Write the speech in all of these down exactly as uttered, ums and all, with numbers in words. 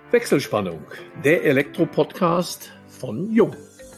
Wechselspannung, der Elektro-Podcast von Jung.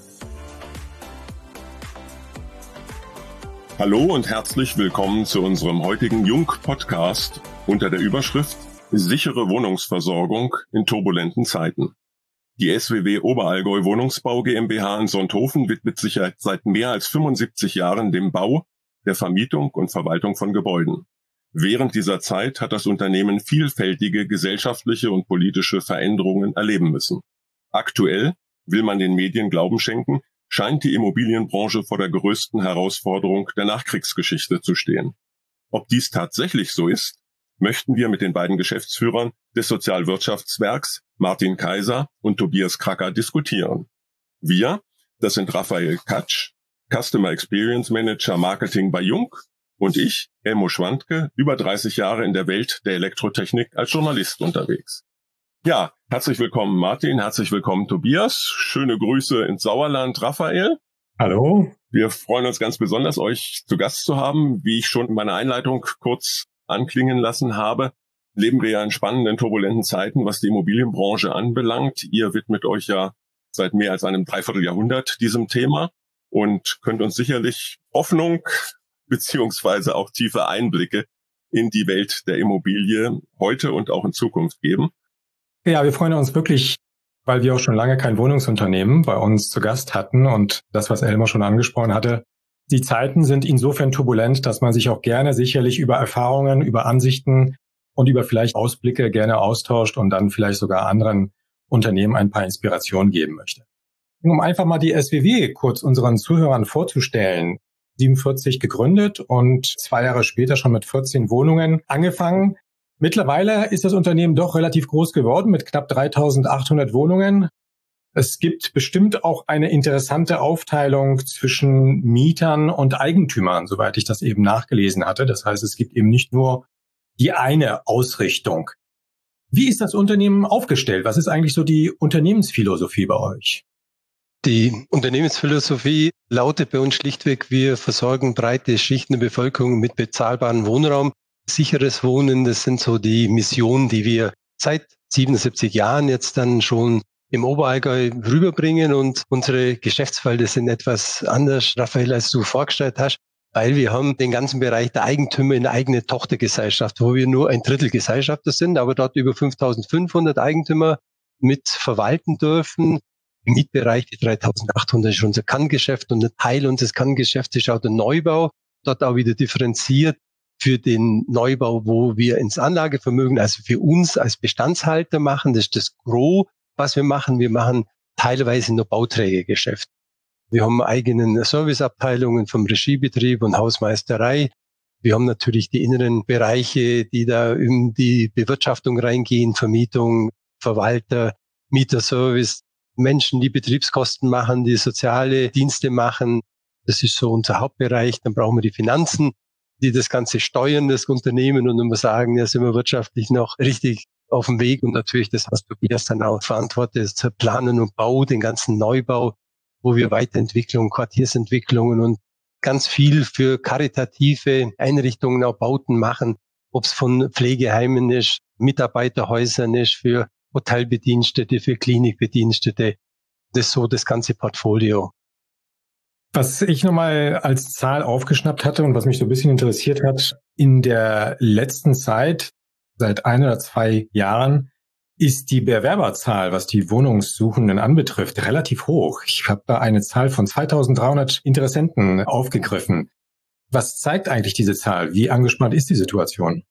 Hallo und herzlich willkommen zu unserem heutigen Jung-Podcast unter der Überschrift Sichere Wohnungsversorgung in turbulenten Zeiten. Die S W W Oberallgäu Wohnungsbau GmbH in Sonthofen widmet sich seit mehr als fünfundsiebzig Jahren dem Bau, der Vermietung und Verwaltung von Gebäuden. Während dieser Zeit hat das Unternehmen vielfältige gesellschaftliche und politische Veränderungen erleben müssen. Aktuell, will man den Medien Glauben schenken, scheint die Immobilienbranche vor der größten Herausforderung der Nachkriegsgeschichte zu stehen. Ob dies tatsächlich so ist, möchten wir mit den beiden Geschäftsführern des Sozialwirtschaftswerks, Martin Kaiser und Tobias Kracker, diskutieren. Wir, das sind Raphael Katsch, Customer Experience Manager Marketing bei Jung, und ich, Elmo Schwandke, über dreißig Jahre in der Welt der Elektrotechnik als Journalist unterwegs. Ja, herzlich willkommen Martin, herzlich willkommen Tobias. Schöne Grüße ins Sauerland, Raphael. Hallo. Wir freuen uns ganz besonders, euch zu Gast zu haben. Wie ich schon in meiner Einleitung kurz anklingen lassen habe, leben wir ja in spannenden, turbulenten Zeiten, was die Immobilienbranche anbelangt. Ihr widmet euch ja seit mehr als einem Dreivierteljahrhundert diesem Thema und könnt uns sicherlich Hoffnung beziehungsweise auch tiefe Einblicke in die Welt der Immobilie heute und auch in Zukunft geben. Ja, wir freuen uns wirklich, weil wir auch schon lange kein Wohnungsunternehmen bei uns zu Gast hatten und das, was Elmar schon angesprochen hatte, die Zeiten sind insofern turbulent, dass man sich auch gerne sicherlich über Erfahrungen, über Ansichten und über vielleicht Ausblicke gerne austauscht und dann vielleicht sogar anderen Unternehmen ein paar Inspirationen geben möchte. Um einfach mal die S W W kurz unseren Zuhörern vorzustellen, siebenundvierzig gegründet und zwei Jahre später schon mit vierzehn Wohnungen angefangen. Mittlerweile ist das Unternehmen doch relativ groß geworden mit knapp dreitausendachthundert Wohnungen. Es gibt bestimmt auch eine interessante Aufteilung zwischen Mietern und Eigentümern, soweit ich das eben nachgelesen hatte. Das heißt, es gibt eben nicht nur die eine Ausrichtung. Wie ist das Unternehmen aufgestellt? Was ist eigentlich so die Unternehmensphilosophie bei euch? Die Unternehmensphilosophie lautet bei uns schlichtweg, wir versorgen breite Schichten der Bevölkerung mit bezahlbarem Wohnraum. Sicheres Wohnen, das sind so die Missionen, die wir seit siebenundsiebzig Jahren jetzt dann schon im Oberallgäu rüberbringen. Und unsere Geschäftsfelder sind etwas anders, Raphael, als du vorgestellt hast, weil wir haben den ganzen Bereich der Eigentümer in eine eigene Tochtergesellschaft, wo wir nur ein Drittel Gesellschafter sind, aber dort über fünftausendfünfhundert Eigentümer mit verwalten dürfen. Im Mietbereich, die dreitausendachthundert ist unser Kerngeschäft und ein Teil unseres Kerngeschäfts ist auch der Neubau. Dort auch wieder differenziert für den Neubau, wo wir ins Anlagevermögen, also für uns als Bestandshalter machen. Das ist das Gros, was wir machen. Wir machen teilweise nur Bauträgergeschäft. Wir haben eigenen Serviceabteilungen vom Regiebetrieb und Hausmeisterei. Wir haben natürlich die inneren Bereiche, die da in die Bewirtschaftung reingehen, Vermietung, Verwalter, Mieterservice. Menschen, die Betriebskosten machen, die soziale Dienste machen. Das ist so unser Hauptbereich. Dann brauchen wir die Finanzen, die das Ganze steuern, das Unternehmen. Und wenn wir sagen, ja, sind wir wirtschaftlich noch richtig auf dem Weg. Und natürlich das, was Tobias dann auch verantwortet, ist Planen und Bau, den ganzen Neubau, wo wir Weiterentwicklung, Quartiersentwicklungen und ganz viel für karitative Einrichtungen, auch Bauten machen. Ob es von Pflegeheimen ist, Mitarbeiterhäusern ist, für Hotelbedienstete, für Klinikbedienstete. Das ist so das ganze Portfolio. Was ich nochmal als Zahl aufgeschnappt hatte und was mich so ein bisschen interessiert hat, in der letzten Zeit, seit ein oder zwei Jahren, ist die Bewerberzahl, was die Wohnungssuchenden anbetrifft, relativ hoch. Ich habe da eine Zahl von zweitausenddreihundert Interessenten aufgegriffen. Was zeigt eigentlich diese Zahl? Wie angespannt ist die Situation?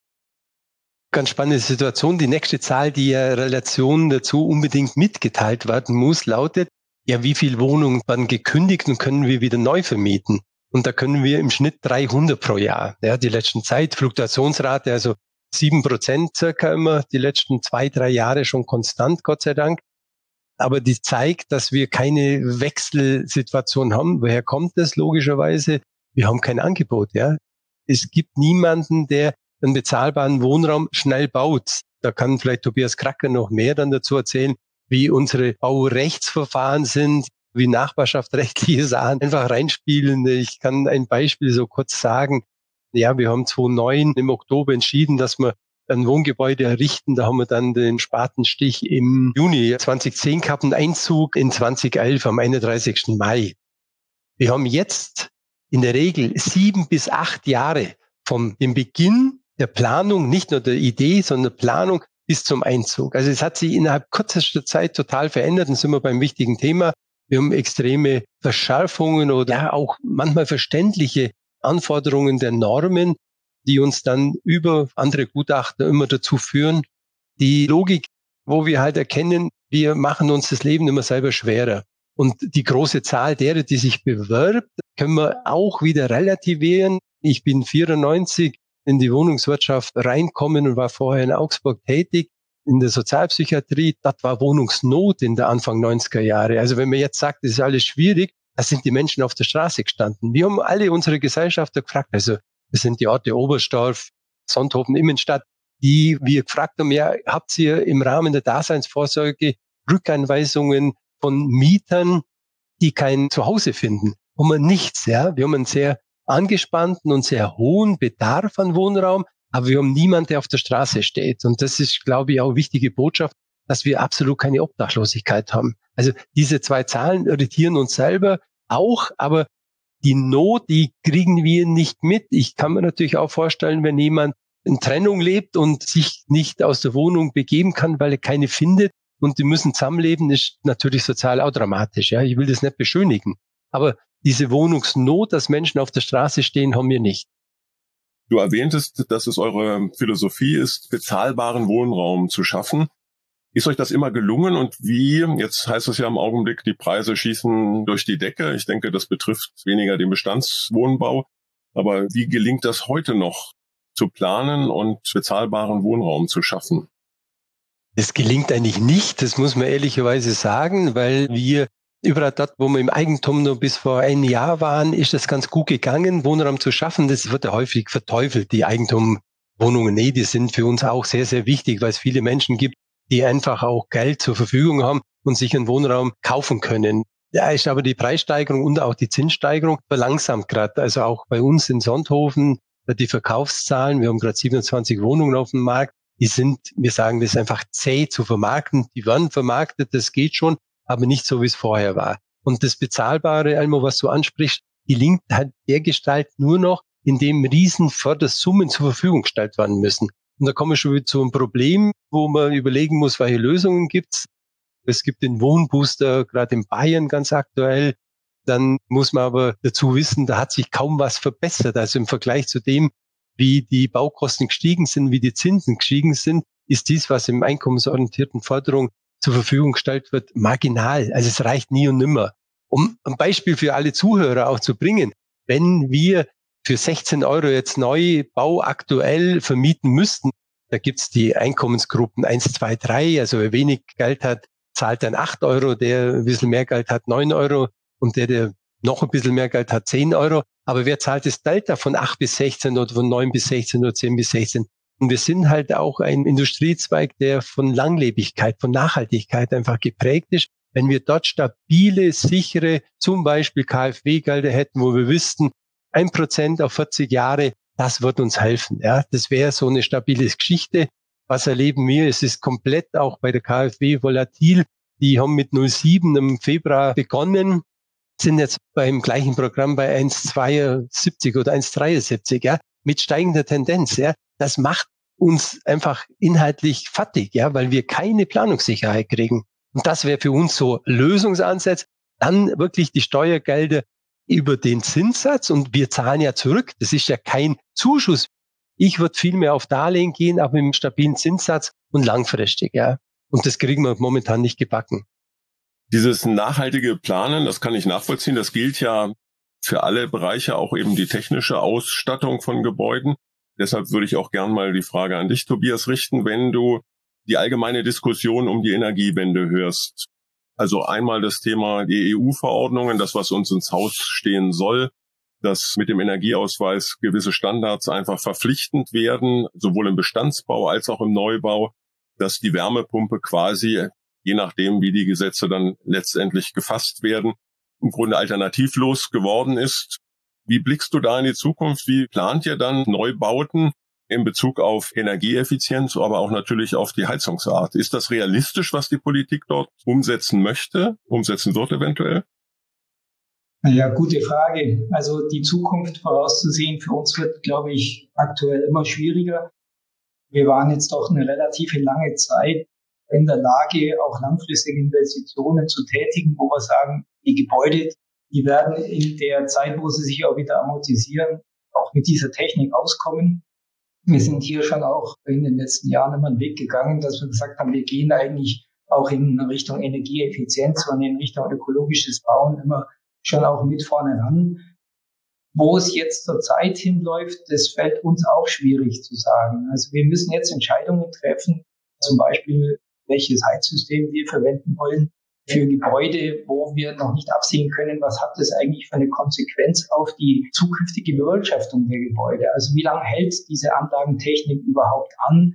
Ganz spannende Situation. Die nächste Zahl, die ja Relation dazu unbedingt mitgeteilt werden muss, lautet, ja, wie viel Wohnungen werden gekündigt und können wir wieder neu vermieten? Und da können wir im Schnitt dreihundert pro Jahr. Ja, die letzten Zeit, Fluktuationsrate, also sieben Prozent circa immer, die letzten zwei, drei Jahre schon konstant, Gott sei Dank. Aber die zeigt, dass wir keine Wechselsituation haben. Woher kommt das? Logischerweise, wir haben kein Angebot. Ja, es gibt niemanden, der einen bezahlbaren Wohnraum schnell baut. Da kann vielleicht Tobias Kracker noch mehr dann dazu erzählen, wie unsere Baurechtsverfahren sind, wie nachbarschaftsrechtliche Sachen einfach reinspielen. Ich kann ein Beispiel so kurz sagen. Ja, wir haben zweitausendneun im Oktober entschieden, dass wir ein Wohngebäude errichten. Da haben wir dann den Spatenstich im Juni zweitausendzehn gehabt und Einzug in zweitausendelf am einunddreißigsten Mai. Wir haben jetzt in der Regel sieben bis acht Jahre vom dem Beginn der Planung, nicht nur der Idee, sondern Planung bis zum Einzug. Also es hat sich innerhalb kürzester Zeit total verändert. Dann sind wir beim wichtigen Thema. Wir haben extreme Verschärfungen oder ja, auch manchmal verständliche Anforderungen der Normen, die uns dann über andere Gutachter immer dazu führen. Die Logik, wo wir halt erkennen, wir machen uns das Leben immer selber schwerer. Und die große Zahl derer, die sich bewirbt, können wir auch wieder relativieren. Ich bin vierundneunzig in die Wohnungswirtschaft reinkommen und war vorher in Augsburg tätig, in der Sozialpsychiatrie. Das war Wohnungsnot in der Anfang neunziger Jahre. Also wenn man jetzt sagt, das ist alles schwierig, da sind die Menschen auf der Straße gestanden. Wir haben alle unsere Gesellschafter gefragt, also das sind die Orte Oberstdorf, Sonthofen, Immenstadt, die wir gefragt haben, ja, habt ihr im Rahmen der Daseinsvorsorge Rückeinweisungen von Mietern, die kein Zuhause finden? Haben wir nichts, ja. Wir haben einen sehr angespannten und sehr hohen Bedarf an Wohnraum, aber wir haben niemanden, der auf der Straße steht. Und das ist, glaube ich, auch eine wichtige Botschaft, dass wir absolut keine Obdachlosigkeit haben. Also diese zwei Zahlen irritieren uns selber auch, aber die Not, die kriegen wir nicht mit. Ich kann mir natürlich auch vorstellen, wenn jemand in Trennung lebt und sich nicht aus der Wohnung begeben kann, weil er keine findet und die müssen zusammenleben, ist natürlich sozial auch dramatisch. Ja, ich will das nicht beschönigen. Aber diese Wohnungsnot, dass Menschen auf der Straße stehen, haben wir nicht. Du erwähntest, dass es eure Philosophie ist, bezahlbaren Wohnraum zu schaffen. Ist euch das immer gelungen und wie? Jetzt heißt es ja im Augenblick, die Preise schießen durch die Decke. Ich denke, das betrifft weniger den Bestandswohnbau. Aber wie gelingt das heute noch, zu planen und bezahlbaren Wohnraum zu schaffen? Es gelingt eigentlich nicht, das muss man ehrlicherweise sagen, weil wir überall dort, wo wir im Eigentum nur bis vor ein Jahr waren, ist das ganz gut gegangen, Wohnraum zu schaffen. Das wird ja häufig verteufelt, die Eigentumwohnungen. Nee, die sind für uns auch sehr, sehr wichtig, weil es viele Menschen gibt, die einfach auch Geld zur Verfügung haben und sich einen Wohnraum kaufen können. Da ist aber die Preissteigerung und auch die Zinssteigerung verlangsamt gerade. Also auch bei uns in Sonthofen, die Verkaufszahlen, wir haben gerade siebenundzwanzig Wohnungen auf dem Markt, die sind, wir sagen das einfach zäh zu vermarkten. Die werden vermarktet, das geht schon, aber nicht so, wie es vorher war. Und das Bezahlbare, Elmo, was du ansprichst, gelingt halt dergestalt nur noch, indem riesen Fördersummen zur Verfügung gestellt werden müssen. Und da kommen wir schon wieder zu einem Problem, wo man überlegen muss, welche Lösungen gibt's. Es gibt den Wohnbooster, gerade in Bayern ganz aktuell. Dann muss man aber dazu wissen, da hat sich kaum was verbessert. Also im Vergleich zu dem, wie die Baukosten gestiegen sind, wie die Zinsen gestiegen sind, ist dies, was im einkommensorientierten Förderung zur Verfügung gestellt wird, marginal. Also es reicht nie und nimmer. Um ein Beispiel für alle Zuhörer auch zu bringen, wenn wir für sechzehn Euro jetzt Neubau aktuell vermieten müssten, da gibt's die Einkommensgruppen eins, zwei, drei, also wer wenig Geld hat, zahlt dann acht Euro, der ein bisschen mehr Geld hat, neun Euro und der, der noch ein bisschen mehr Geld hat, zehn Euro. Aber wer zahlt das Delta von acht bis sechzehn oder von neun bis sechzehn oder zehn bis sechzehn? Und wir sind halt auch ein Industriezweig, der von Langlebigkeit, von Nachhaltigkeit einfach geprägt ist. Wenn wir dort stabile, sichere, zum Beispiel KfW-Gelder hätten, wo wir wüssten, ein Prozent auf vierzig Jahre, das wird uns helfen. Ja, das wäre so eine stabile Geschichte. Was erleben wir? Es ist komplett auch bei der KfW volatil. Die haben mit null Komma sieben im Februar begonnen, sind jetzt beim gleichen Programm bei eins Komma zweiundsiebzig oder eins Komma dreiundsiebzig, ja, mit steigender Tendenz. Ja, das macht uns einfach inhaltlich fertig, ja, weil wir keine Planungssicherheit kriegen. Und das wäre für uns so Lösungsansatz. Dann wirklich die Steuergelder über den Zinssatz und wir zahlen ja zurück. Das ist ja kein Zuschuss. Ich würde viel mehr auf Darlehen gehen, aber mit einem stabilen Zinssatz und langfristig, ja. Und das kriegen wir momentan nicht gebacken. Dieses nachhaltige Planen, das kann ich nachvollziehen. Das gilt ja für alle Bereiche, auch eben die technische Ausstattung von Gebäuden. Deshalb würde ich auch gern mal die Frage an dich, Tobias, richten, wenn du die allgemeine Diskussion um die Energiewende hörst. Also einmal das Thema die E U-Verordnungen, das, was uns ins Haus stehen soll, dass mit dem Energieausweis gewisse Standards einfach verpflichtend werden, sowohl im Bestandsbau als auch im Neubau, dass die Wärmepumpe quasi, je nachdem, wie die Gesetze dann letztendlich gefasst werden, im Grunde alternativlos geworden ist. Wie blickst du da in die Zukunft? Wie plant ihr dann Neubauten, in Bezug auf Energieeffizienz, aber auch natürlich auf die Heizungsart. Ist das realistisch, was die Politik dort umsetzen möchte, umsetzen wird eventuell? Ja, gute Frage. Also die Zukunft vorauszusehen für uns wird, glaube ich, aktuell immer schwieriger. Wir waren jetzt doch eine relativ lange Zeit in der Lage, auch langfristige Investitionen zu tätigen, wo wir sagen, die Gebäude, die werden in der Zeit, wo sie sich auch wieder amortisieren, auch mit dieser Technik auskommen. Wir sind hier schon auch in den letzten Jahren immer einen Weg gegangen, dass wir gesagt haben, wir gehen eigentlich auch in Richtung Energieeffizienz und in Richtung ökologisches Bauen immer schon auch mit vorne ran. Wo es jetzt zur Zeit hinläuft, das fällt uns auch schwierig zu sagen. Also wir müssen jetzt Entscheidungen treffen, zum Beispiel welches Heizsystem wir verwenden wollen für Gebäude, wo wir noch nicht absehen können, was hat das eigentlich für eine Konsequenz auf die zukünftige Bewirtschaftung der Gebäude. Also wie lange hält diese Anlagentechnik überhaupt an?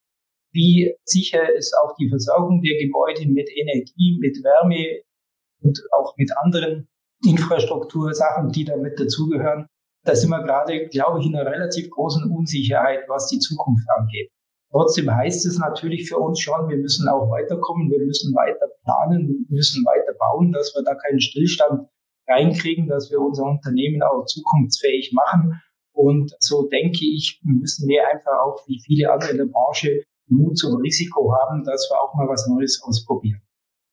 Wie sicher ist auch die Versorgung der Gebäude mit Energie, mit Wärme und auch mit anderen Infrastruktursachen, die damit dazugehören? Da sind wir gerade, glaube ich, in einer relativ großen Unsicherheit, was die Zukunft angeht. Trotzdem heißt es natürlich für uns schon, wir müssen auch weiterkommen, wir müssen weiter planen, wir müssen weiter bauen, dass wir da keinen Stillstand reinkriegen, dass wir unser Unternehmen auch zukunftsfähig machen. Und so denke ich, müssen wir einfach auch, wie viele andere in der Branche, Mut zum Risiko haben, dass wir auch mal was Neues ausprobieren.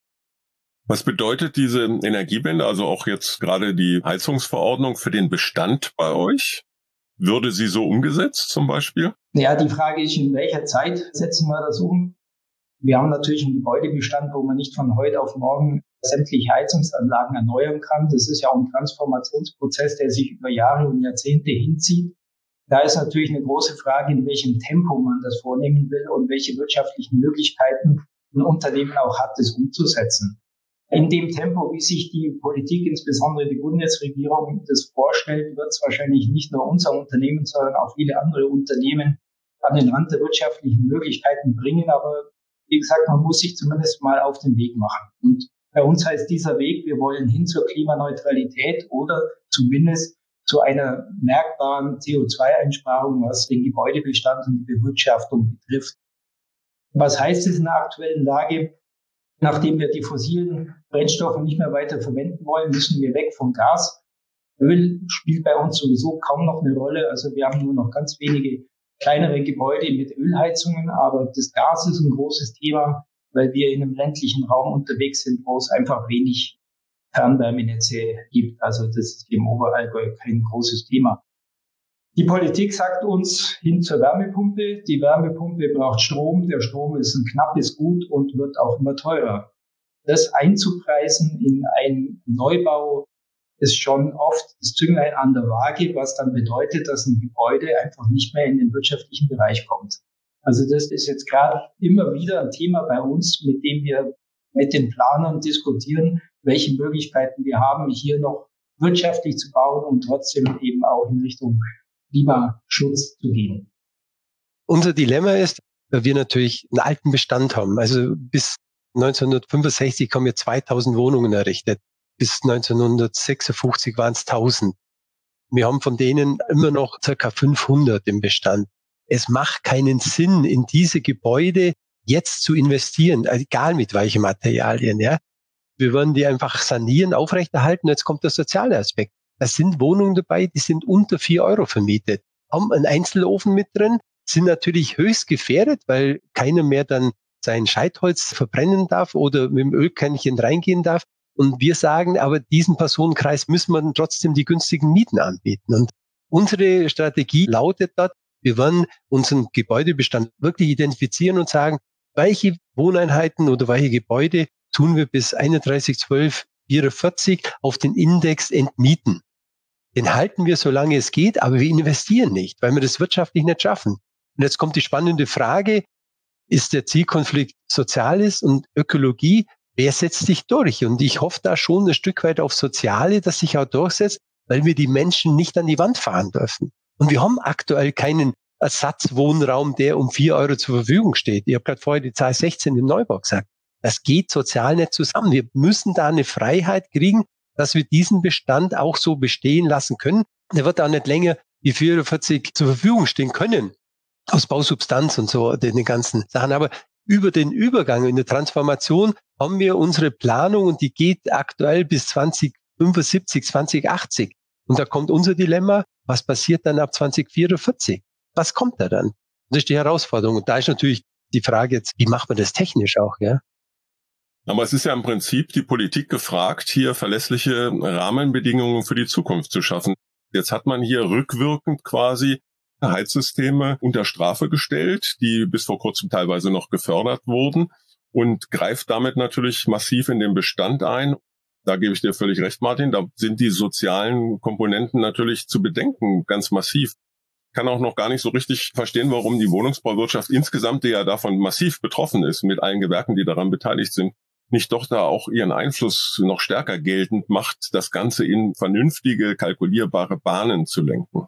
Was bedeutet diese Energiewende, also auch jetzt gerade die Heizungsverordnung für den Bestand bei euch? Würde sie so umgesetzt zum Beispiel? Ja, die Frage ist, in welcher Zeit setzen wir das um? Wir haben natürlich einen Gebäudebestand, wo man nicht von heute auf morgen sämtliche Heizungsanlagen erneuern kann. Das ist ja auch ein Transformationsprozess, der sich über Jahre und Jahrzehnte hinzieht. Da ist natürlich eine große Frage, in welchem Tempo man das vornehmen will und welche wirtschaftlichen Möglichkeiten ein Unternehmen auch hat, das umzusetzen. In dem Tempo, wie sich die Politik, insbesondere die Bundesregierung, das vorstellt, wird es wahrscheinlich nicht nur unser Unternehmen, sondern auch viele andere Unternehmen an den Rand der wirtschaftlichen Möglichkeiten bringen. Aber wie gesagt, man muss sich zumindest mal auf den Weg machen. Und bei uns heißt dieser Weg, wir wollen hin zur Klimaneutralität oder zumindest zu einer merkbaren C O zwei Einsparung, was den Gebäudebestand und die Bewirtschaftung betrifft. Was heißt es in der aktuellen Lage? Nachdem wir die fossilen Brennstoffe nicht mehr weiter verwenden wollen, müssen wir weg vom Gas. Öl spielt bei uns sowieso kaum noch eine Rolle. Also wir haben nur noch ganz wenige kleinere Gebäude mit Ölheizungen, aber das Gas ist ein großes Thema, weil wir in einem ländlichen Raum unterwegs sind, wo es einfach wenig Fernwärmenetze gibt. Also das ist im Oberallgäu kein großes Thema. Die Politik sagt uns hin zur Wärmepumpe. Die Wärmepumpe braucht Strom. Der Strom ist ein knappes Gut und wird auch immer teurer. Das einzupreisen in einen Neubau ist schon oft das Zünglein an der Waage, was dann bedeutet, dass ein Gebäude einfach nicht mehr in den wirtschaftlichen Bereich kommt. Also das ist jetzt gerade immer wieder ein Thema bei uns, mit dem wir mit den Planern diskutieren, welche Möglichkeiten wir haben, hier noch wirtschaftlich zu bauen und trotzdem eben auch in Richtung Klimaschutz zu gehen. Unser Dilemma ist, dass wir natürlich einen alten Bestand haben. Also bis neunzehnhundertfünfundsechzig haben wir zweitausend Wohnungen errichtet. Bis neunzehnhundertsechsundfünfzig waren es tausend. Wir haben von denen immer noch circa fünfhundert im Bestand. Es macht keinen Sinn, in diese Gebäude jetzt zu investieren, egal mit welchen Materialien. Ja, wir wollen die einfach sanieren, aufrechterhalten. Jetzt kommt der soziale Aspekt. Da sind Wohnungen dabei, die sind unter vier Euro vermietet, haben einen Einzelofen mit drin, sind natürlich höchst gefährdet, weil keiner mehr dann sein Scheitholz verbrennen darf oder mit dem Ölkännchen reingehen darf. Und wir sagen, aber diesen Personenkreis müssen wir dann trotzdem die günstigen Mieten anbieten. Und unsere Strategie lautet dort, wir wollen unseren Gebäudebestand wirklich identifizieren und sagen, welche Wohneinheiten oder welche Gebäude tun wir bis einunddreißig zwölf vierundvierzig auf den Index entmieten. Den halten wir, solange es geht, aber wir investieren nicht, weil wir das wirtschaftlich nicht schaffen. Und jetzt kommt die spannende Frage, ist der Zielkonflikt Soziales und Ökologie? Wer setzt sich durch? Und ich hoffe da schon ein Stück weit auf Soziale, dass sich auch durchsetzt, weil wir die Menschen nicht an die Wand fahren dürfen. Und wir haben aktuell keinen Ersatzwohnraum, der um vier Euro zur Verfügung steht. Ich habe gerade vorher die Zahl sechzehn im Neubau gesagt. Das geht sozial nicht zusammen. Wir müssen da eine Freiheit kriegen, dass wir diesen Bestand auch so bestehen lassen können. Der wird auch nicht länger wie vierundvierzig zur Verfügung stehen können. aus Bausubstanz und so, den ganzen Sachen. Aber über den Übergang in der Transformation haben wir unsere Planung und die geht aktuell bis zwanzig fünfundsiebzig, zwanzig achtzig. Und da kommt unser Dilemma, was passiert dann ab zwanzig vierundvierzig? Was kommt da dann? Das ist die Herausforderung. Und da ist natürlich die Frage jetzt, wie macht man das technisch auch, ja? Aber es ist ja im Prinzip die Politik gefragt, hier verlässliche Rahmenbedingungen für die Zukunft zu schaffen. Jetzt hat man hier rückwirkend quasi Heizsysteme unter Strafe gestellt, die bis vor kurzem teilweise noch gefördert wurden und greift damit natürlich massiv in den Bestand ein. Da gebe ich dir völlig recht, Martin, da sind die sozialen Komponenten natürlich zu bedenken, ganz massiv. Ich kann auch noch gar nicht so richtig verstehen, warum die Wohnungsbauwirtschaft insgesamt, die ja davon massiv betroffen ist, mit allen Gewerken, die daran beteiligt sind, nicht doch da auch ihren Einfluss noch stärker geltend macht, das Ganze in vernünftige, kalkulierbare Bahnen zu lenken.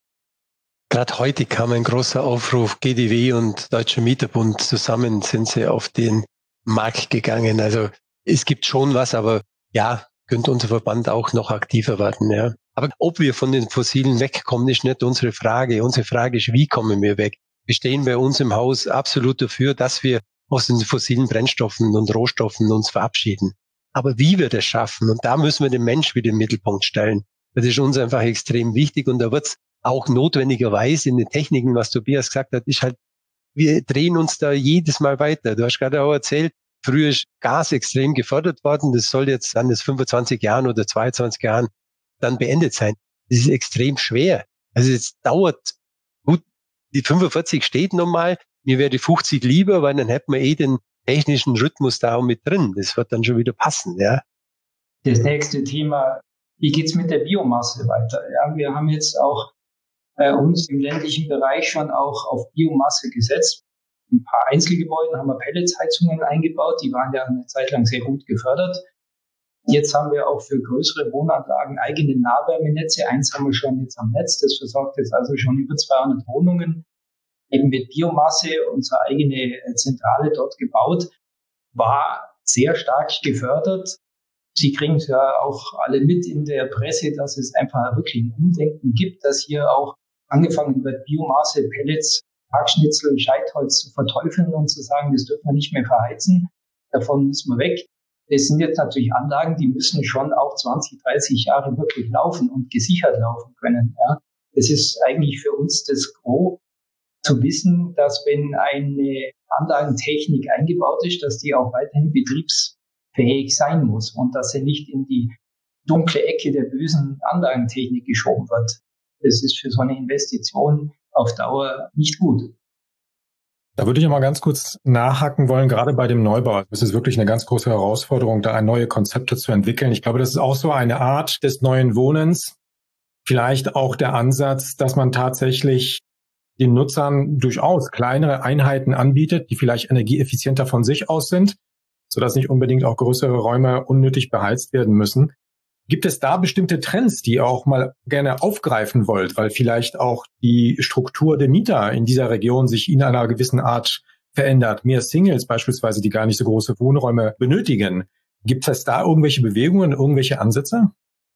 Gerade heute kam ein großer Aufruf, G D W und Deutscher Mieterbund zusammen sind sie auf den Markt gegangen. Also es gibt schon was, aber ja, könnte unser Verband auch noch aktiver werden, ja. Aber ob wir von den Fossilen wegkommen, ist nicht unsere Frage. Unsere Frage ist, wie kommen wir weg? Wir stehen bei uns im Haus absolut dafür, dass wir aus den fossilen Brennstoffen und Rohstoffen uns verabschieden. Aber wie wir das schaffen, und da müssen wir den Mensch wieder im Mittelpunkt stellen. Das ist uns einfach extrem wichtig und da wird es auch notwendigerweise in den Techniken, was Tobias gesagt hat, ist halt, wir drehen uns da jedes Mal weiter. Du hast gerade auch erzählt, früher ist Gas extrem gefördert worden, das soll jetzt an das fünfundzwanzig Jahren oder zweiundzwanzig Jahren dann beendet sein. Das ist extrem schwer. Also es dauert, gut, die fünfundvierzig steht nochmal, mir wäre die fünfzig lieber, weil dann hätten wir eh den technischen Rhythmus da auch mit drin. Das wird dann schon wieder passen, ja. Das nächste Thema, wie geht's mit der Biomasse weiter? Ja, wir haben jetzt auch bei uns im ländlichen Bereich schon auch auf Biomasse gesetzt. Ein paar Einzelgebäuden haben wir Pelletsheizungen eingebaut, die waren ja eine Zeit lang sehr gut gefördert. Jetzt haben wir auch für größere Wohnanlagen eigene Nahwärmenetze. Eins haben wir schon jetzt am Netz, das versorgt jetzt also schon über zweihundert Wohnungen. Eben mit Biomasse, unsere eigene Zentrale dort gebaut, war sehr stark gefördert. Sie kriegen es ja auch alle mit in der Presse, dass es einfach wirklich ein Umdenken gibt, dass hier auch angefangen wird, Biomasse, Pellets, Hackschnitzel, Scheitholz zu verteufeln und zu sagen, das dürfen wir nicht mehr verheizen, davon müssen wir weg. Das sind jetzt natürlich Anlagen, die müssen schon auch zwanzig, dreißig Jahre wirklich laufen und gesichert laufen können. Ja. Das ist eigentlich für uns das Gros, zu wissen, dass wenn eine Anlagentechnik eingebaut ist, dass die auch weiterhin betriebsfähig sein muss und dass sie nicht in die dunkle Ecke der bösen Anlagentechnik geschoben wird. Das ist für so eine Investition auf Dauer nicht gut. Da würde ich mal ganz kurz nachhaken wollen, gerade bei dem Neubau. Es ist wirklich eine ganz große Herausforderung, da neue Konzepte zu entwickeln. Ich glaube, das ist auch so eine Art des neuen Wohnens. Vielleicht auch der Ansatz, dass man tatsächlich den Nutzern durchaus kleinere Einheiten anbietet, die vielleicht energieeffizienter von sich aus sind, sodass nicht unbedingt auch größere Räume unnötig beheizt werden müssen. Gibt es da bestimmte Trends, die ihr auch mal gerne aufgreifen wollt, weil vielleicht auch die Struktur der Mieter in dieser Region sich in einer gewissen Art verändert? Mehr Singles beispielsweise, die gar nicht so große Wohnräume benötigen. Gibt es da irgendwelche Bewegungen, irgendwelche Ansätze?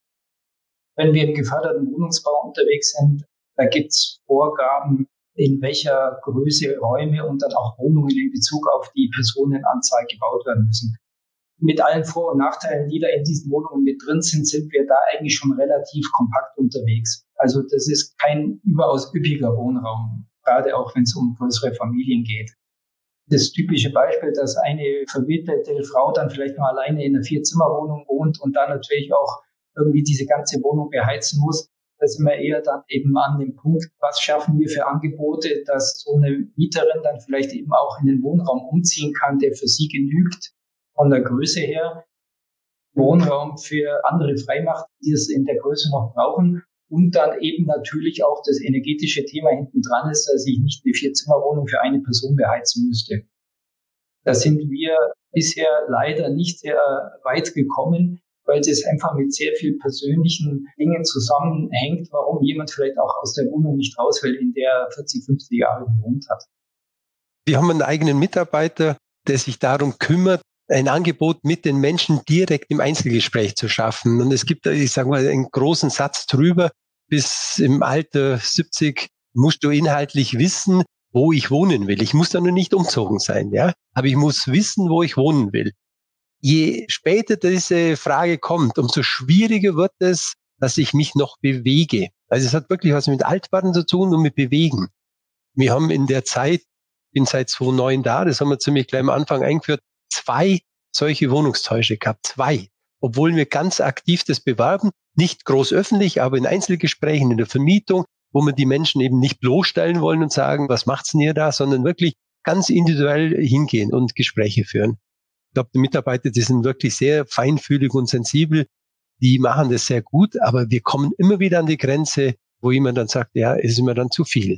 Wenn wir im geförderten Wohnungsbau unterwegs sind, da gibt es Vorgaben, in welcher Größe Räume und dann auch Wohnungen in Bezug auf die Personenanzahl gebaut werden müssen. Mit allen Vor- und Nachteilen, die da in diesen Wohnungen mit drin sind, sind wir da eigentlich schon relativ kompakt unterwegs. Also das ist kein überaus üppiger Wohnraum, gerade auch wenn es um größere Familien geht. Das typische Beispiel, dass eine verwitwete Frau dann vielleicht noch alleine in einer Vier-Zimmer-Wohnung wohnt und dann natürlich auch irgendwie diese ganze Wohnung beheizen muss, da sind wir eher dann eben an dem Punkt, was schaffen wir für Angebote, dass so eine Mieterin dann vielleicht eben auch in den Wohnraum umziehen kann, der für sie genügt, von der Größe her, Wohnraum für andere freimacht, die es in der Größe noch brauchen und dann eben natürlich auch das energetische Thema hinten dran ist, dass ich nicht eine Vier-Zimmer-Wohnung für eine Person beheizen müsste. Da sind wir bisher leider nicht sehr weit gekommen, weil es einfach mit sehr viel persönlichen Dingen zusammenhängt, warum jemand vielleicht auch aus der Wohnung nicht raus will, in der er vierzig, fünfzig Jahre gewohnt hat. Wir haben einen eigenen Mitarbeiter, der sich darum kümmert, ein Angebot mit den Menschen direkt im Einzelgespräch zu schaffen. Und es gibt, ich sage mal, einen großen Satz drüber, bis im Alter siebzig musst du inhaltlich wissen, wo ich wohnen will. Ich muss da nur nicht umzogen sein, ja. Aber ich muss wissen, wo ich wohnen will. Je später diese Frage kommt, umso schwieriger wird es, dass ich mich noch bewege. Also es hat wirklich was mit Altwerden zu tun und mit Bewegen. Wir haben in der Zeit, bin seit zweitausendneun da, das haben wir ziemlich gleich am Anfang eingeführt, zwei solche Wohnungstäusche gehabt. Zwei. Obwohl wir ganz aktiv das bewerben, nicht groß öffentlich, aber in Einzelgesprächen, in der Vermietung, wo wir die Menschen eben nicht bloßstellen wollen und sagen, was macht's denn ihr da, sondern wirklich ganz individuell hingehen und Gespräche führen. Ich glaube, die Mitarbeiter, die sind wirklich sehr feinfühlig und sensibel, die machen das sehr gut, aber wir kommen immer wieder an die Grenze, wo jemand dann sagt, ja, es ist mir dann zu viel.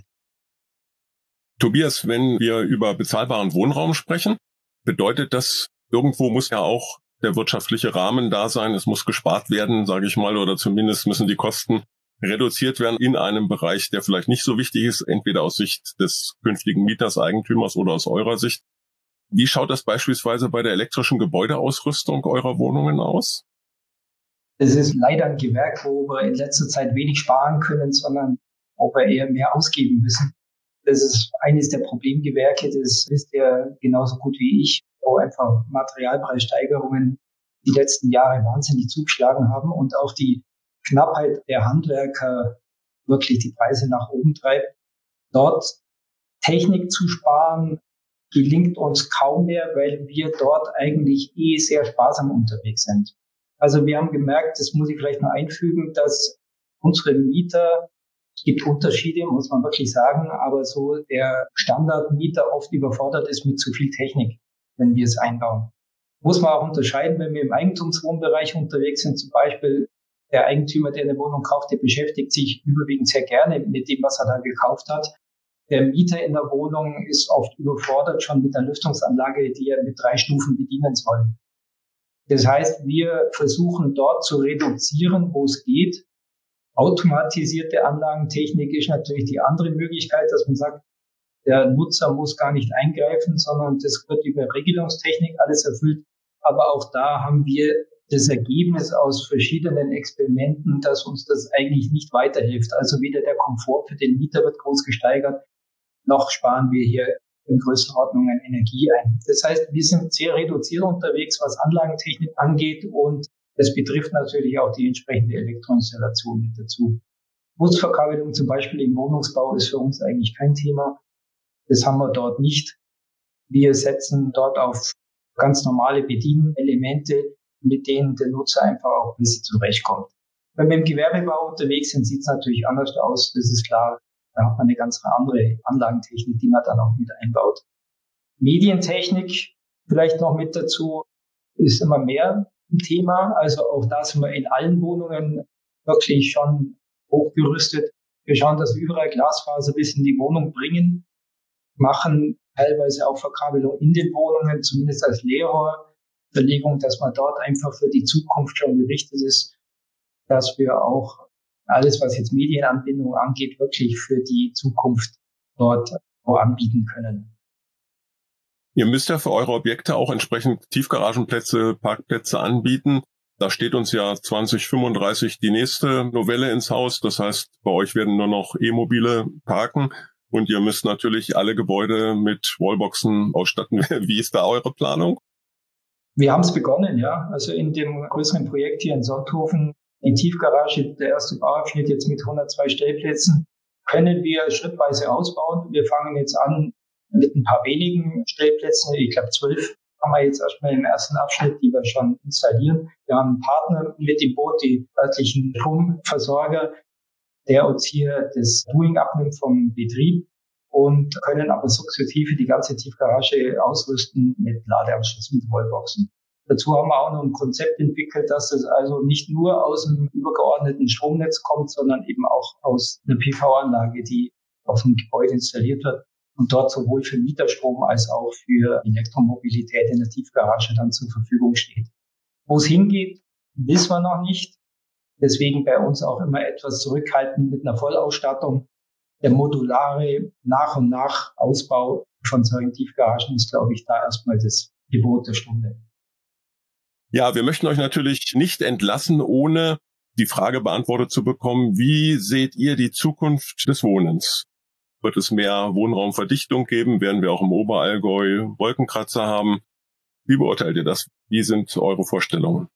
Tobias, wenn wir über bezahlbaren Wohnraum sprechen, bedeutet das, irgendwo muss ja auch der wirtschaftliche Rahmen da sein, es muss gespart werden, sage ich mal, oder zumindest müssen die Kosten reduziert werden in einem Bereich, der vielleicht nicht so wichtig ist, entweder aus Sicht des künftigen Mieters, Eigentümers oder aus eurer Sicht. Wie schaut das beispielsweise bei der elektrischen Gebäudeausrüstung eurer Wohnungen aus? Es ist leider ein Gewerk, wo wir in letzter Zeit wenig sparen können, sondern wo wir eher mehr ausgeben müssen. Das ist eines der Problemgewerke, das wisst ihr genauso gut wie ich, wo einfach Materialpreissteigerungen die letzten Jahre wahnsinnig zugeschlagen haben und auch die Knappheit der Handwerker wirklich die Preise nach oben treibt. Dort Technik zu sparen, gelingt uns kaum mehr, weil wir dort eigentlich eh sehr sparsam unterwegs sind. Also wir haben gemerkt, das muss ich vielleicht noch einfügen, dass unsere Mieter, es gibt Unterschiede, muss man wirklich sagen, aber so der Standardmieter oft überfordert ist mit zu viel Technik, wenn wir es einbauen. Muss man auch unterscheiden, wenn wir im Eigentumswohnbereich unterwegs sind, zum Beispiel der Eigentümer, der eine Wohnung kauft, der beschäftigt sich überwiegend sehr gerne mit dem, was er da gekauft hat. Der Mieter in der Wohnung ist oft überfordert schon mit der Lüftungsanlage, die er mit drei Stufen bedienen soll. Das heißt, wir versuchen dort zu reduzieren, wo es geht. Automatisierte Anlagentechnik ist natürlich die andere Möglichkeit, dass man sagt, der Nutzer muss gar nicht eingreifen, sondern das wird über Regelungstechnik alles erfüllt. Aber auch da haben wir das Ergebnis aus verschiedenen Experimenten, dass uns das eigentlich nicht weiterhilft. Also weder der Komfort für den Mieter wird groß gesteigert, noch sparen wir hier in Größenordnungen Energie ein. Das heißt, wir sind sehr reduziert unterwegs, was Anlagentechnik angeht, und das betrifft natürlich auch die entsprechende Elektroinstallation mit dazu. Busverkabelung zum Beispiel im Wohnungsbau ist für uns eigentlich kein Thema. Das haben wir dort nicht. Wir setzen dort auf ganz normale Bedienelemente, mit denen der Nutzer einfach auch ein bisschen zurechtkommt. Wenn wir im Gewerbebau unterwegs sind, sieht es natürlich anders aus. Das ist klar. Da hat man eine ganz andere Anlagentechnik, die man dann auch mit einbaut. Medientechnik vielleicht noch mit dazu ist immer mehr ein Thema. Also auch da sind wir in allen Wohnungen wirklich schon hochgerüstet. Wir schauen, dass wir überall Glasfaser bis in die Wohnung bringen, machen teilweise auch Verkabelung in den Wohnungen, zumindest als Leerrohrverlegung, dass man dort einfach für die Zukunft schon gerichtet ist, dass wir auch alles, was jetzt Medienanbindung angeht, wirklich für die Zukunft dort auch anbieten können. Ihr müsst ja für eure Objekte auch entsprechend Tiefgaragenplätze, Parkplätze anbieten. Da steht uns ja zwanzig fünfunddreißig die nächste Novelle ins Haus. Das heißt, bei euch werden nur noch E-Mobile parken und ihr müsst natürlich alle Gebäude mit Wallboxen ausstatten. Wie ist da eure Planung? Wir haben es begonnen, ja. Also in dem größeren Projekt hier in Sonthofen, die Tiefgarage, der erste Bauabschnitt jetzt mit hundertzwei Stellplätzen, können wir schrittweise ausbauen. Wir fangen jetzt an mit ein paar wenigen Stellplätzen. Ich glaube, zwölf haben wir jetzt erstmal im ersten Abschnitt, die wir schon installieren. Wir haben einen Partner mit im Boot, die örtlichen Stromversorger, der uns hier das Doing abnimmt vom Betrieb, und können aber sukzessive die ganze Tiefgarage ausrüsten mit Ladeanschluss, mit Wallboxen. Dazu haben wir auch noch ein Konzept entwickelt, dass es also nicht nur aus dem übergeordneten Stromnetz kommt, sondern eben auch aus einer P V-Anlage, die auf dem Gebäude installiert wird und dort sowohl für Mieterstrom als auch für Elektromobilität in der Tiefgarage dann zur Verfügung steht. Wo es hingeht, wissen wir noch nicht. Deswegen bei uns auch immer etwas zurückhaltend mit einer Vollausstattung. Der modulare Nach- und Nach-Ausbau von solchen Tiefgaragen ist, glaube ich, da erstmal das Gebot der Stunde. Ja, wir möchten euch natürlich nicht entlassen, ohne die Frage beantwortet zu bekommen, wie seht ihr die Zukunft des Wohnens? Wird es mehr Wohnraumverdichtung geben? Werden wir auch im Oberallgäu Wolkenkratzer haben? Wie beurteilt ihr das? Wie sind eure Vorstellungen?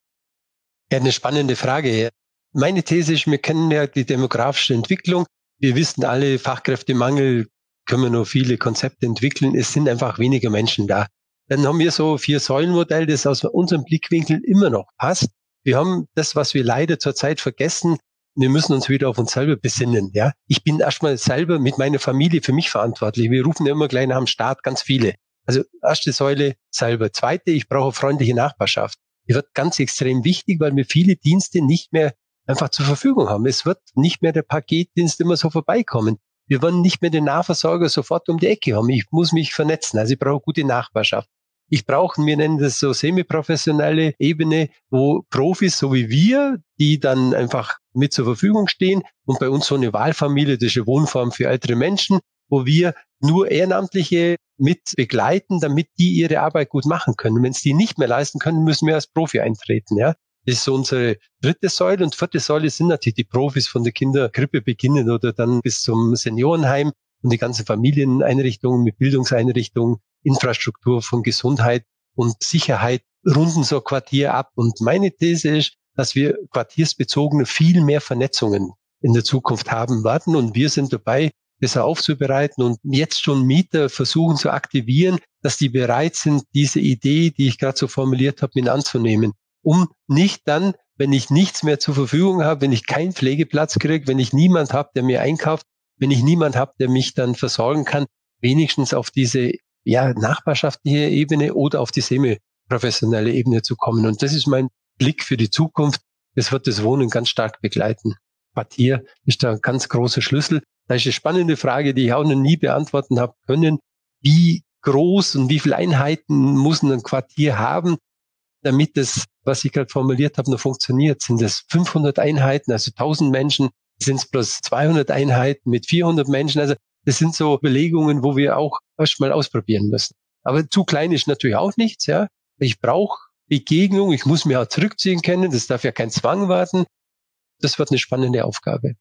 Ja, eine spannende Frage. Meine These ist, wir kennen ja die demografische Entwicklung. Wir wissen alle, Fachkräftemangel, können wir noch viele Konzepte entwickeln. Es sind einfach weniger Menschen da. Dann haben wir so vier Säulenmodell, das aus unserem Blickwinkel immer noch passt. Wir haben das, was wir leider zurzeit vergessen. Wir müssen uns wieder auf uns selber besinnen. Ja, ich bin erstmal selber mit meiner Familie für mich verantwortlich. Wir rufen ja immer gleich nach dem Staat ganz viele. Also erste Säule selber. Zweite, ich brauche freundliche Nachbarschaft. Die wird ganz extrem wichtig, weil wir viele Dienste nicht mehr einfach zur Verfügung haben. Es wird nicht mehr der Paketdienst immer so vorbeikommen. Wir wollen nicht mehr den Nahversorger sofort um die Ecke haben. Ich muss mich vernetzen. Also ich brauche gute Nachbarschaft. Ich brauche, wir nennen das so semi-professionelle Ebene, wo Profis, so wie wir, die dann einfach mit zur Verfügung stehen und bei uns so eine Wahlfamilie, das ist eine Wohnform für ältere Menschen, wo wir nur Ehrenamtliche mit begleiten, damit die ihre Arbeit gut machen können. Wenn es die nicht mehr leisten können, müssen wir als Profi eintreten. Ja, das ist so unsere dritte Säule. Und vierte Säule sind natürlich die Profis von der Kinderkrippe beginnen oder dann bis zum Seniorenheim und die ganzen Familieneinrichtungen mit Bildungseinrichtungen, Infrastruktur von Gesundheit und Sicherheit runden so ein Quartier ab. Und meine These ist, dass wir quartiersbezogene viel mehr Vernetzungen in der Zukunft haben werden. Und wir sind dabei, das aufzubereiten und jetzt schon Mieter versuchen zu aktivieren, dass die bereit sind, diese Idee, die ich gerade so formuliert habe, mit anzunehmen, um nicht dann, wenn ich nichts mehr zur Verfügung habe, wenn ich keinen Pflegeplatz kriege, wenn ich niemand habe, der mir einkauft, wenn ich niemand habe, der mich dann versorgen kann, wenigstens auf diese ja nachbarschaftliche Ebene oder auf die semi-professionelle Ebene zu kommen. Und das ist mein Blick für die Zukunft. Das wird das Wohnen ganz stark begleiten. Quartier ist da ein ganz großer Schlüssel. Da ist eine spannende Frage, die ich auch noch nie beantworten habe können. Wie groß und wie viele Einheiten muss ein Quartier haben, damit das, was ich gerade formuliert habe, noch funktioniert? Sind das fünfhundert Einheiten, also tausend Menschen? Sind es bloß zweihundert Einheiten mit vierhundert Menschen? Also das sind so Überlegungen, wo wir auch erst mal ausprobieren müssen. Aber zu klein ist natürlich auch nichts. Ja, ich brauche Begegnung, ich muss mich auch zurückziehen können. Das darf ja kein Zwang werden. Das wird eine spannende Aufgabe.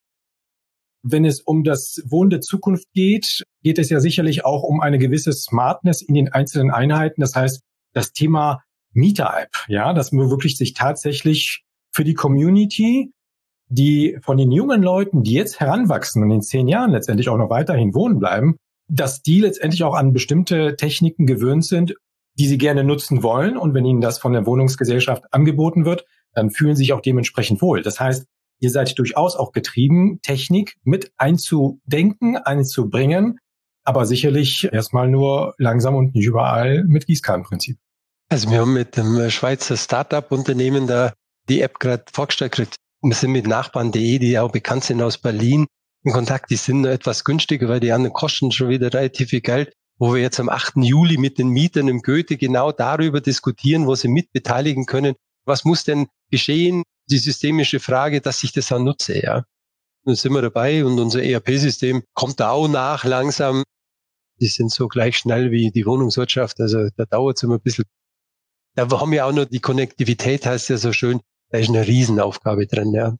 Wenn es um das Wohnen der Zukunft geht, geht es ja sicherlich auch um eine gewisse Smartness in den einzelnen Einheiten. Das heißt, das Thema Mieter-App, ja, dass man wirklich sich tatsächlich für die Community, die von den jungen Leuten, die jetzt heranwachsen und in zehn Jahren letztendlich auch noch weiterhin wohnen bleiben, dass die letztendlich auch an bestimmte Techniken gewöhnt sind, die sie gerne nutzen wollen. Und wenn ihnen das von der Wohnungsgesellschaft angeboten wird, dann fühlen sie sich auch dementsprechend wohl. Das heißt, ihr seid durchaus auch getrieben, Technik mit einzudenken, einzubringen, aber sicherlich erstmal nur langsam und nicht überall mit Gießkannenprinzip. Also wir haben mit dem Schweizer Start-up-Unternehmen da die App gerade vorgestellt gekriegt. Wir sind mit Nachbarn punkt de, die auch bekannt sind aus Berlin, in Kontakt. Die sind nur etwas günstiger, weil die anderen kosten schon wieder relativ viel Geld. Wo wir jetzt am achten Juli mit den Mietern im Goethe genau darüber diskutieren, wo sie mitbeteiligen können. Was muss denn geschehen? Die systemische Frage, dass ich das auch nutze, ja. Nun sind wir dabei und unser E R P-System kommt da auch nach langsam. Die sind so gleich schnell wie die Wohnungswirtschaft, also da dauert es immer ein bisschen. Da haben wir auch noch die Konnektivität, heißt ja so schön, da ist eine Riesenaufgabe drin, ja.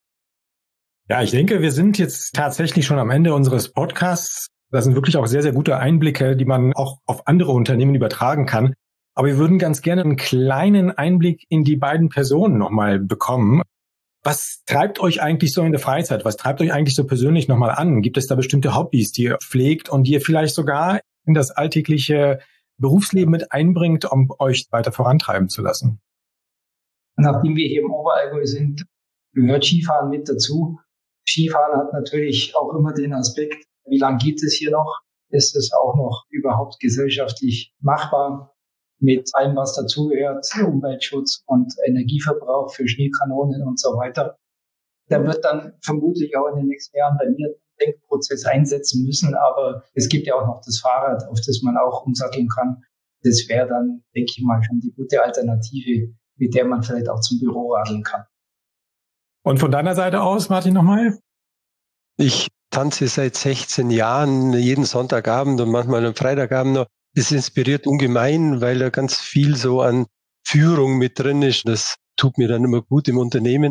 Ja, ich denke, wir sind jetzt tatsächlich schon am Ende unseres Podcasts. Das sind wirklich auch sehr, sehr gute Einblicke, die man auch auf andere Unternehmen übertragen kann. Aber wir würden ganz gerne einen kleinen Einblick in die beiden Personen nochmal bekommen. Was treibt euch eigentlich so in der Freizeit? Was treibt euch eigentlich so persönlich nochmal an? Gibt es da bestimmte Hobbys, die ihr pflegt und die ihr vielleicht sogar in das alltägliche Berufsleben mit einbringt, um euch weiter vorantreiben zu lassen? Nachdem wir hier im Oberallgäu sind, gehört Skifahren mit dazu. Skifahren hat natürlich auch immer den Aspekt, wie lange geht es hier noch? Ist es auch noch überhaupt gesellschaftlich machbar? Mit allem, was dazugehört, Umweltschutz und Energieverbrauch für Schneekanonen und so weiter. Da wird dann vermutlich auch in den nächsten Jahren bei mir ein Denkprozess einsetzen müssen, aber es gibt ja auch noch das Fahrrad, auf das man auch umsatteln kann. Das wäre dann, denke ich mal, schon die gute Alternative, mit der man vielleicht auch zum Büro radeln kann. Und von deiner Seite aus, Martin, nochmal? Ich tanze seit sechzehn Jahren, jeden Sonntagabend und manchmal am Freitagabend noch. Das inspiriert ungemein, weil da ganz viel so an Führung mit drin ist. Das tut mir dann immer gut im Unternehmen.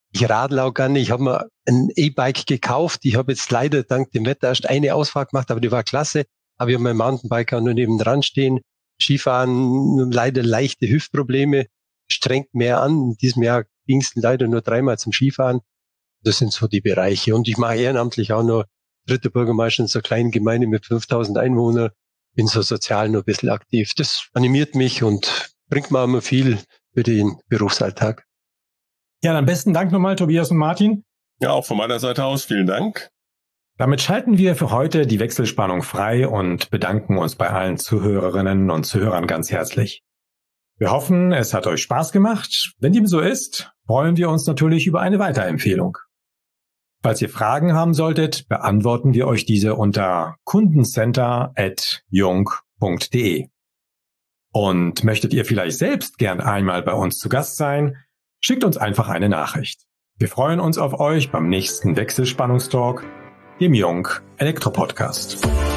Ich radle auch gerne. Ich habe mir ein E-Bike gekauft. Ich habe jetzt leider dank dem Wetter erst eine Ausfahrt gemacht, aber die war klasse. Aber ich habe mein Mountainbike auch nur neben dran stehen. Skifahren, leider leichte Hüftprobleme, strengt mehr an. In diesem Jahr ging es leider nur dreimal zum Skifahren. Das sind so die Bereiche. Und ich mache ehrenamtlich auch noch dritter Bürgermeister in so einer kleinen Gemeinde mit fünftausend Einwohnern. Bin so sozial nur ein bisschen aktiv. Das animiert mich und bringt mir immer viel für den Berufsalltag. Ja, dann besten Dank nochmal, Tobias und Martin. Ja, auch von meiner Seite aus vielen Dank. Damit schalten wir für heute die Wechselspannung frei und bedanken uns bei allen Zuhörerinnen und Zuhörern ganz herzlich. Wir hoffen, es hat euch Spaß gemacht. Wenn dem so ist, freuen wir uns natürlich über eine Weiterempfehlung. Falls ihr Fragen haben solltet, beantworten wir euch diese unter kundencenter at jung punkt de. Und möchtet ihr vielleicht selbst gern einmal bei uns zu Gast sein, schickt uns einfach eine Nachricht. Wir freuen uns auf euch beim nächsten Wechselspannungstalk, dem Jung Elektro Podcast.